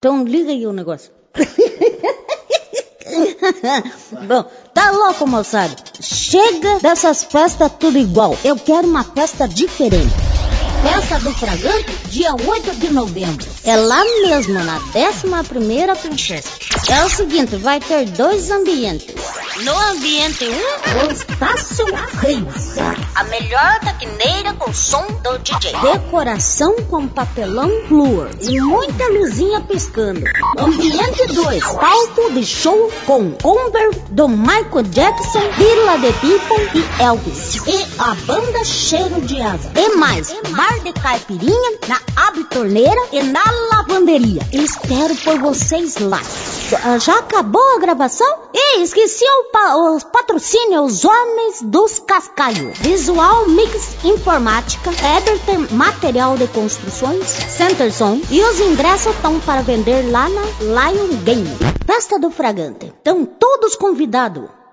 Então liga aí o negócio. Bom, tá louco, moçada? Chega dessas festas tudo igual. Eu quero uma festa diferente. Festa do Fragante, dia 8 de novembro. É lá mesmo, na 11ª Princesa. É o seguinte, vai ter 2 ambientes. No ambiente 1, o Estácio Reis, a melhor taquineira com som do DJ. Decoração com papelão flúor e muita luzinha piscando. Ambiente 2, palco de show com cover do Michael Jackson, Vila de Pipa e Elvis. E a banda Cheiro de Asa. E mais, bar de caipirinha na Abre Torneira e na lavanderia. Espero por vocês lá. Já acabou a gravação? E esqueci os patrocínios, os homens dos cascalhos. Visual Mix Informática, Everton Material de Construções, Centerson. E os ingressos estão para vender lá na Lion Game. Festa do Fragante. Estão todos convidados.